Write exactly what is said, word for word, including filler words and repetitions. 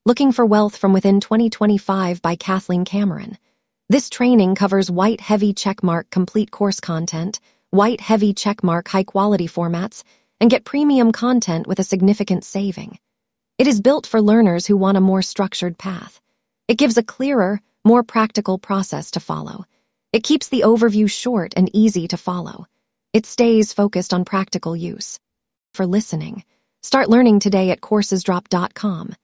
Looking for Wealth from Within twenty twenty-five by Kathleen Cameron. This training covers white heavy checkmark complete course content, white heavy checkmark high-quality formats, and get premium content with a significant saving. It is built for learners who want a more structured path. It gives a clearer, more practical process to follow. It keeps the overview short and easy to follow. It stays focused on practical use. For listening, start learning today at courses drop dot com.